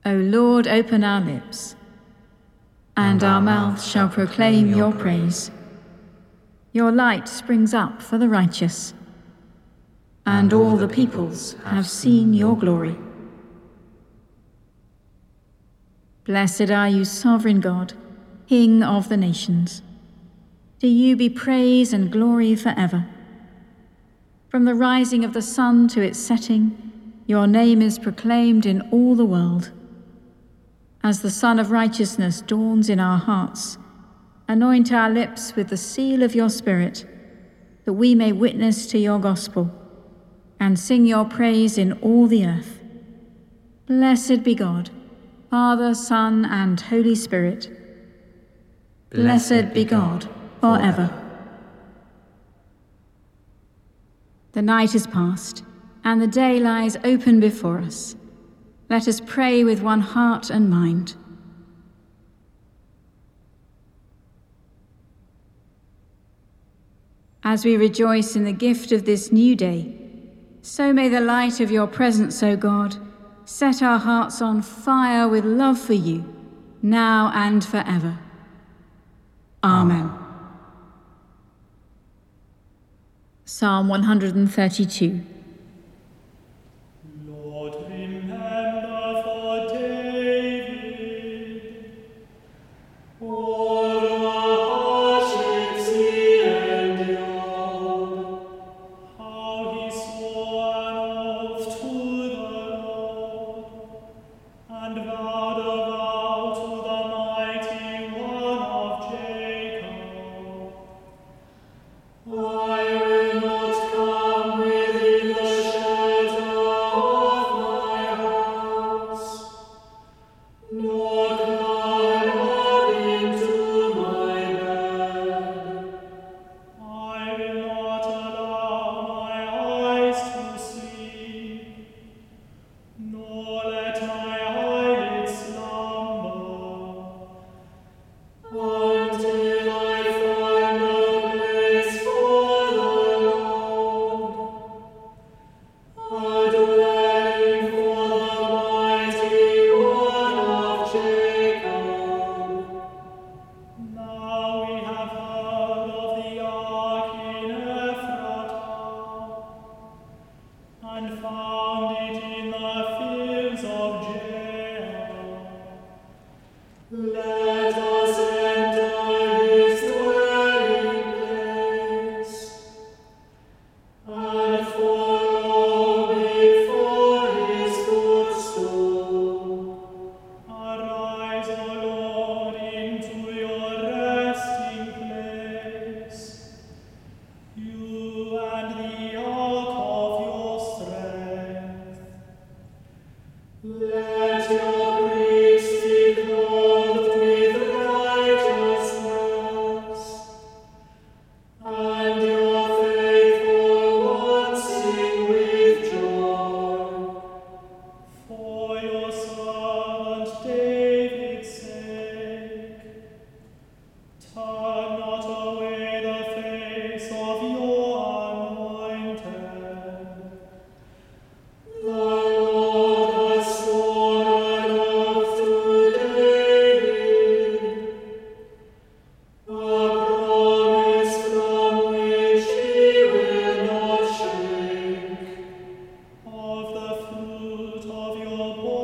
O Lord, open our lips, and our mouth shall proclaim your praise. Your light springs up for the righteous, and all the peoples have seen your glory. Blessed are you, sovereign God, King of the nations. To you be praise and glory forever. From the rising of the sun to its setting, your name is proclaimed in all the world. As the Sun of Righteousness dawns in our hearts, anoint our lips with the seal of your Spirit, that we may witness to your gospel and sing your praise in all the earth. Blessed be God, Father, Son, and Holy Spirit. Blessed be God forever. The night is past, and the day lies open before us. Let us pray with one heart and mind. As we rejoice in the gift of this new day, so may the light of your presence, O God, set our hearts on fire with love for you, now and forever. Amen. Psalm 132. Of the fruit of your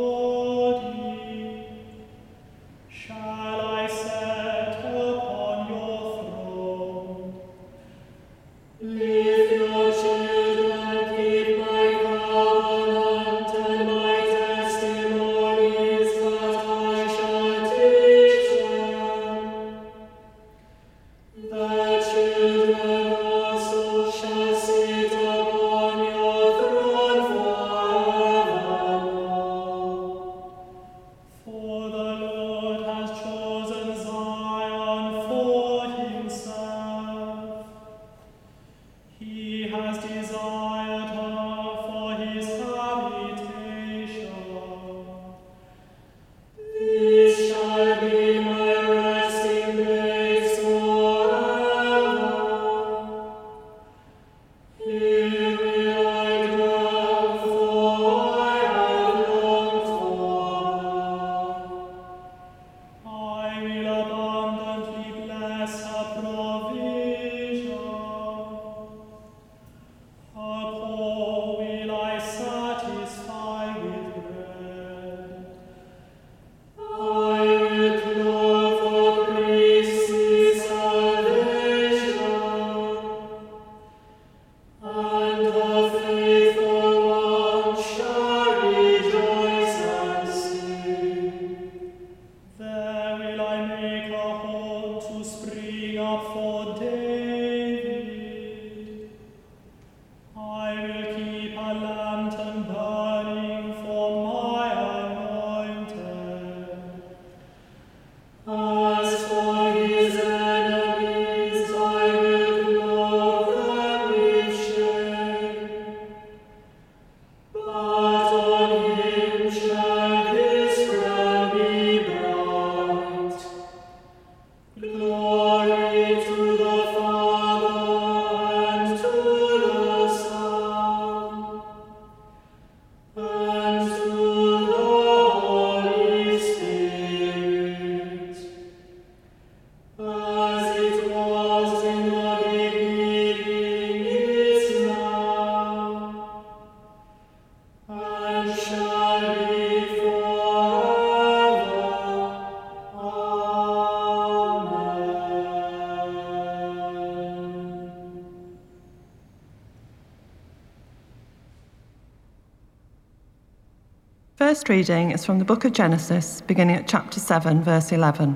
first reading is from the book of Genesis, beginning at chapter 7, verse 11.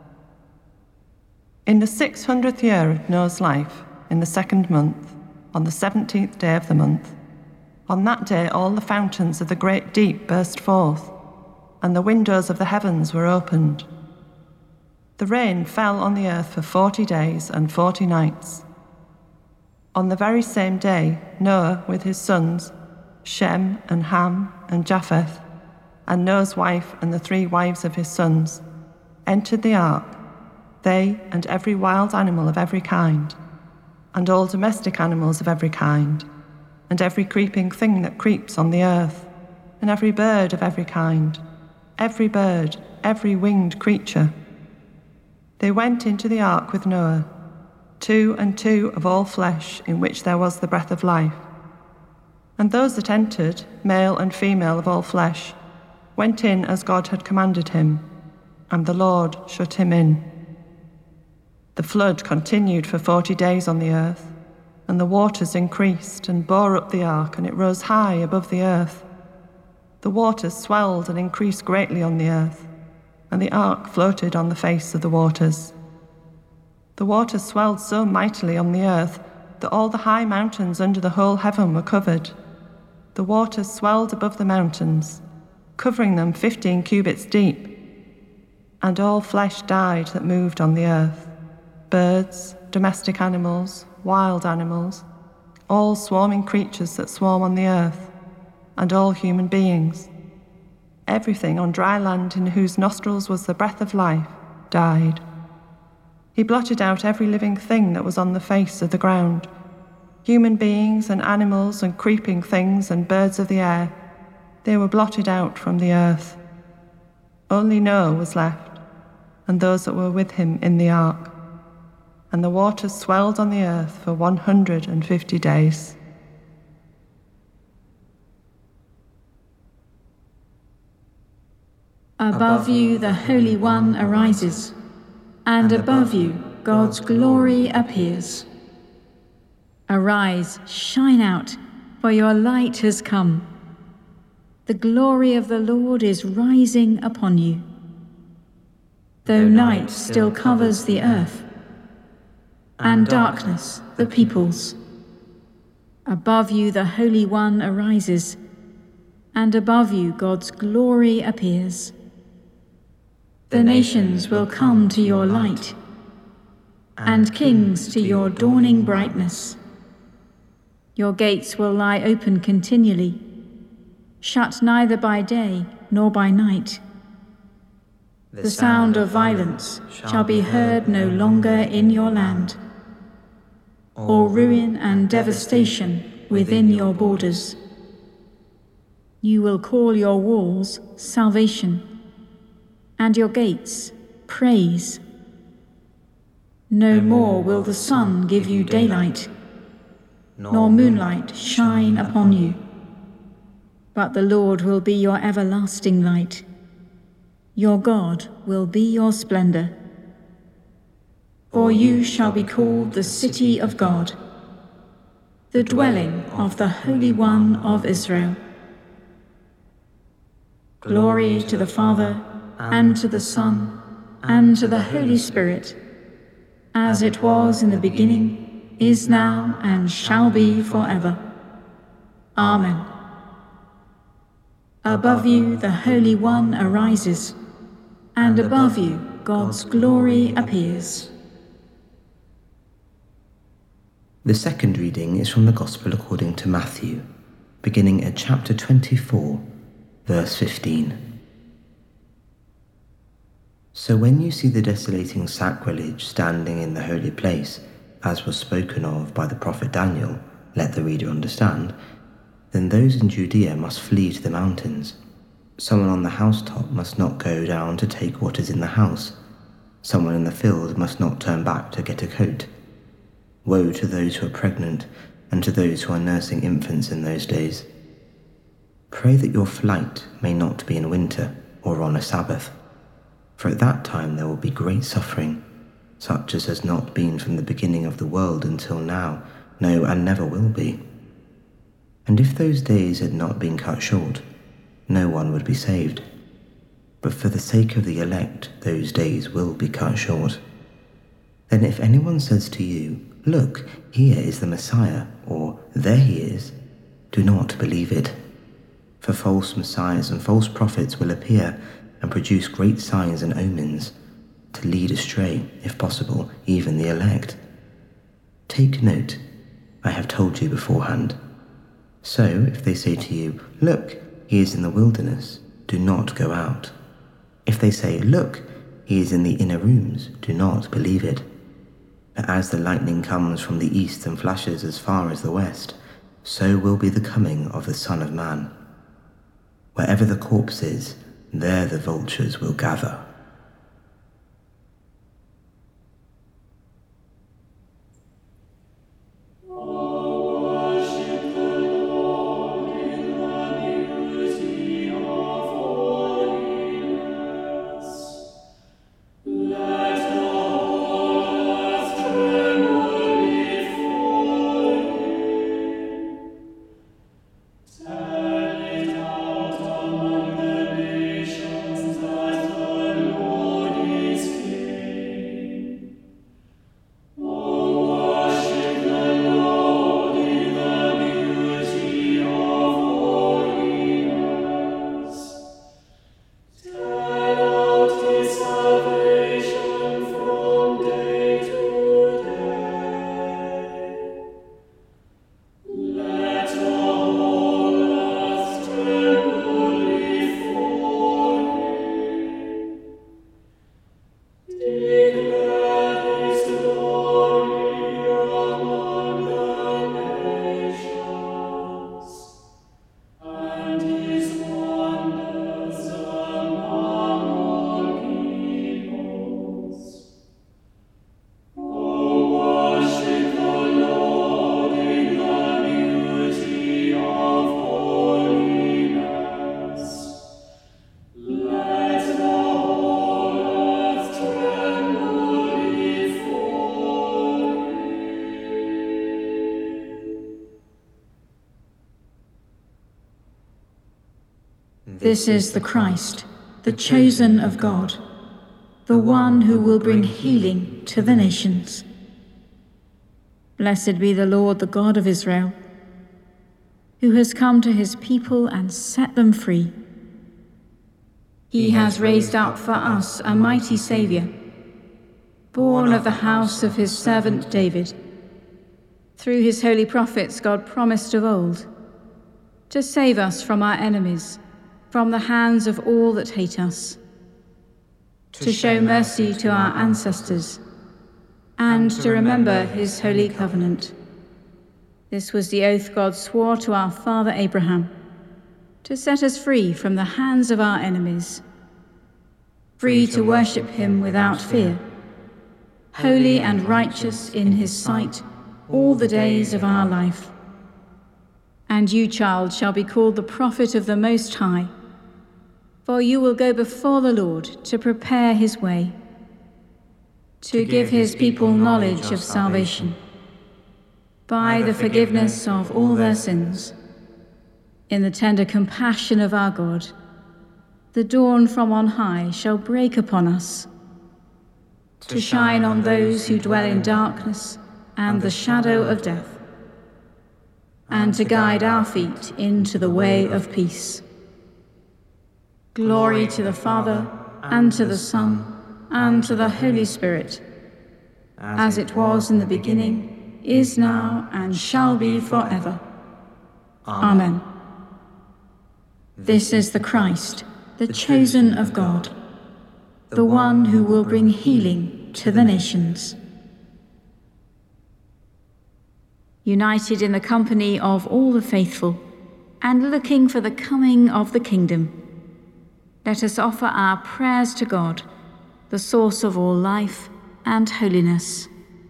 In the 600th year of Noah's life, in the 2nd month, on the 17th day of the month, on that day all the fountains of the great deep burst forth, and the windows of the heavens were opened. The rain fell on the earth for 40 days and 40 nights. On the very same day, Noah with his sons, Shem and Ham and Japheth, and Noah's wife and the 3 wives of his sons, entered the ark, they and every wild animal of every kind, and all domestic animals of every kind, and every creeping thing that creeps on the earth, and every bird of every kind, every bird, every winged creature. They went into the ark with Noah, 2 and 2 of all flesh in which there was the breath of life. And those that entered, male and female of all flesh, went in as God had commanded him, and the Lord shut him in. The flood continued for 40 days on the earth, and the waters increased and bore up the ark, and it rose high above the earth. The waters swelled and increased greatly on the earth, and the ark floated on the face of the waters. The waters swelled so mightily on the earth that all the high mountains under the whole heaven were covered. The waters swelled above the mountains, covering them 15 cubits deep. And all flesh died that moved on the earth, birds, domestic animals, wild animals, all swarming creatures that swarm on the earth, and all human beings. Everything on dry land in whose nostrils was the breath of life died. He blotted out every living thing that was on the face of the ground, human beings and animals and creeping things and birds of the air. They were blotted out from the earth. Only Noah was left, and those that were with him in the ark. And the waters swelled on the earth for 150 days. Above you the Holy One arises, and above you God's glory appears. Arise, shine out, for your light has come. The glory of the Lord is rising upon you. Though night still covers the earth, and darkness the peoples, above you the Holy One arises, and above you God's glory appears. The nations will come to your light, and kings to your dawning brightness. Your gates will lie open continually, shut neither by day nor by night. The sound of violence shall be heard no longer in your land, or ruin and devastation within your borders. You will call your walls salvation, and your gates praise. No more will the sun give you daylight, nor moonlight shine upon you. But the Lord will be your everlasting light. Your God will be your splendor. For you shall be called the city of God, the dwelling of the Holy One of Israel. Glory to the Father, and to the Son, and to the Holy Spirit, as it was in the beginning, is now, and shall be forever. Amen. Above you the Holy One arises, and above you God's glory appears. The second reading is from the Gospel according to Matthew, beginning at chapter 24, verse 15. So when you see the desolating sacrilege standing in the holy place, as was spoken of by the prophet Daniel, let the reader understand, then those in Judea must flee to the mountains. Someone on the housetop must not go down to take what is in the house. Someone in the field must not turn back to get a coat. Woe to those who are pregnant and to those who are nursing infants in those days. Pray that your flight may not be in winter or on a Sabbath, for at that time there will be great suffering, such as has not been from the beginning of the world until now, no, and never will be. And if those days had not been cut short, no one would be saved. But for the sake of the elect, those days will be cut short. Then if anyone says to you, 'Look, here is the Messiah,' or 'There he is,' do not believe it. For false messiahs and false prophets will appear and produce great signs and omens, to lead astray, if possible, even the elect. Take note, I have told you beforehand. So if they say to you, 'Look, he is in the wilderness,' do not go out. If they say, 'Look, he is in the inner rooms,' do not believe it. But as the lightning comes from the east and flashes as far as the west, so will be the coming of the Son of Man. Wherever the corpse is, there the vultures will gather." This is the Christ, the chosen of God, the one who will bring healing to the nations. Blessed be the Lord, the God of Israel, who has come to his people and set them free. He has raised up for us a mighty Saviour, born of the house of his servant David. Through his holy prophets God promised of old to save us from our enemies, from the hands of all that hate us, to show mercy to our ancestors, and to remember his holy covenant. This was the oath God swore to our father Abraham, to set us free from the hands of our enemies, free to worship him without fear, holy and righteous in his sight all the days of our life. And you, child, shall be called the prophet of the Most High, for you will go before the Lord to prepare his way, to give his people knowledge of salvation, by the forgiveness of all their sins. In the tender compassion of our God, the dawn from on high shall break upon us, to shine on those who dwell in darkness and the shadow of death, and to guide our feet into the way of peace. Glory to the Father, and to the Son, and to the Holy Spirit, as it was in the beginning, is now, and shall be forever. Amen. This is the Christ, the chosen of God, the one who will bring healing to the nations. United in the company of all the faithful, and looking for the coming of the kingdom, let us offer our prayers to God, the source of all life and holiness.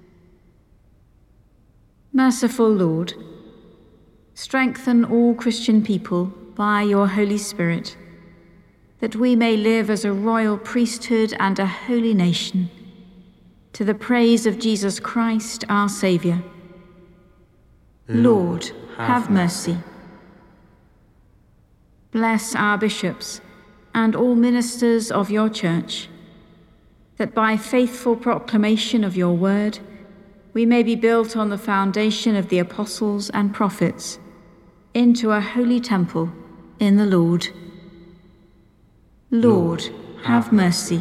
Merciful Lord, strengthen all Christian people by your Holy Spirit, that we may live as a royal priesthood and a holy nation, to the praise of Jesus Christ, our Saviour. Lord, have mercy. Bless our bishops and all ministers of your church, that by faithful proclamation of your word, we may be built on the foundation of the apostles and prophets into a holy temple in the Lord. Lord, have mercy.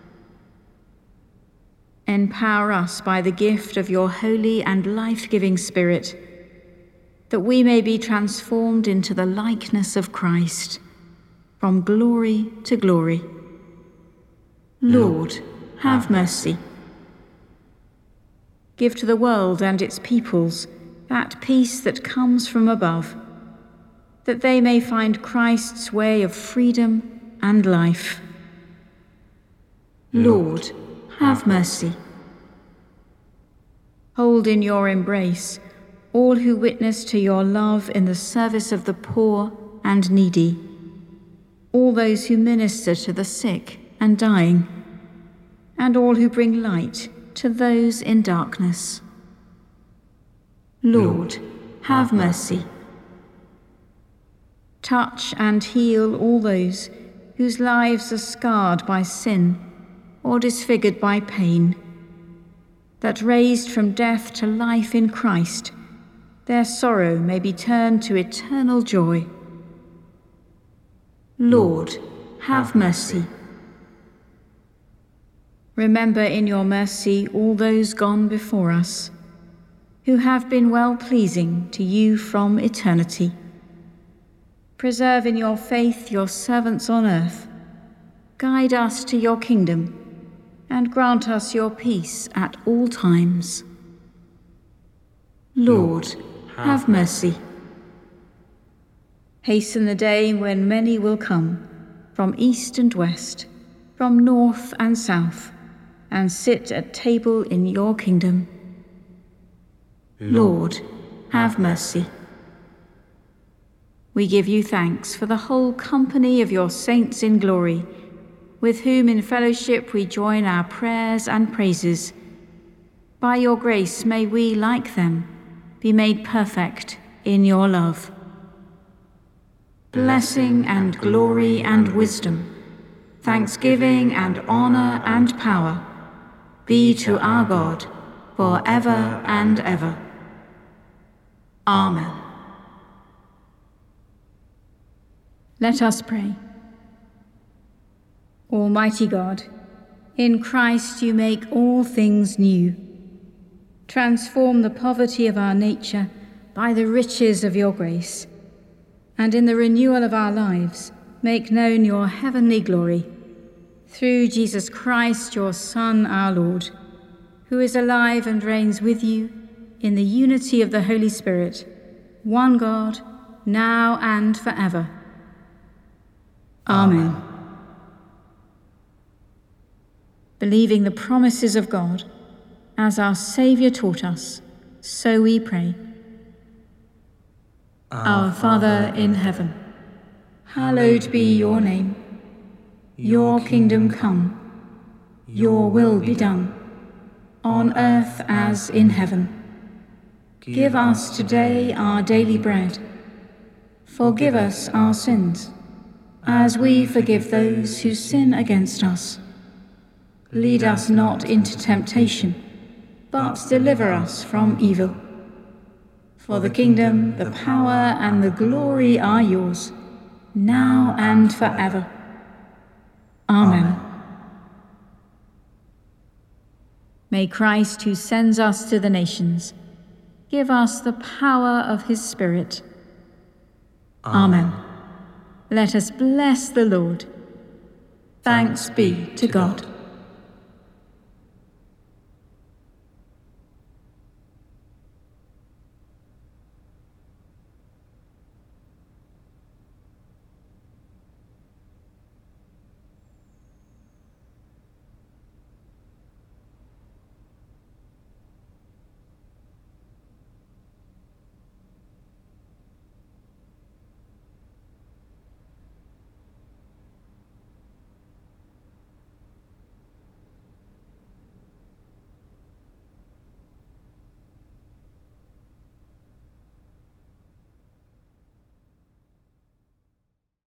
Empower us by the gift of your holy and life-giving Spirit, that we may be transformed into the likeness of Christ, from glory to glory. Lord, have mercy. Give to the world and its peoples that peace that comes from above, that they may find Christ's way of freedom and life. Lord, have mercy. Hold in your embrace all who witness to your love in the service of the poor and needy, all those who minister to the sick and dying, and all who bring light to those in darkness. Lord, have mercy. Touch and heal all those whose lives are scarred by sin or disfigured by pain, that raised from death to life in Christ, their sorrow may be turned to eternal joy. Lord, have mercy. Remember in your mercy all those gone before us, who have been well-pleasing to you from eternity. Preserve in your faith your servants on earth. Guide us to your kingdom, and grant us your peace at all times. Lord, have mercy. Hasten the day when many will come, from east and west, from north and south, and sit at table in your kingdom. Lord, have mercy. We give you thanks for the whole company of your saints in glory, with whom in fellowship we join our prayers and praises. By your grace may we, like them, be made perfect in your love. Blessing and glory and wisdom, thanksgiving and honor and power be to our God for ever and ever. Amen. Let us pray. Almighty God, in Christ you make all things new. Transform the poverty of our nature by the riches of your grace, and in the renewal of our lives make known your heavenly glory, through Jesus Christ, your Son, our Lord, who is alive and reigns with you in the unity of the Holy Spirit, one God, now and forever. Amen. Believing the promises of God, as our Saviour taught us, so we pray. Our Father in heaven, hallowed be your name. Your kingdom come, your will be done, on earth as in heaven. Give us today our daily bread. Forgive us our sins, as we forgive those who sin against us. Lead us not into temptation, but deliver us from evil. For the kingdom, the power, and the glory are yours, now and forever. Amen. May Christ, who sends us to the nations, give us the power of his Spirit. Amen. Let us bless the Lord. Thanks be to God.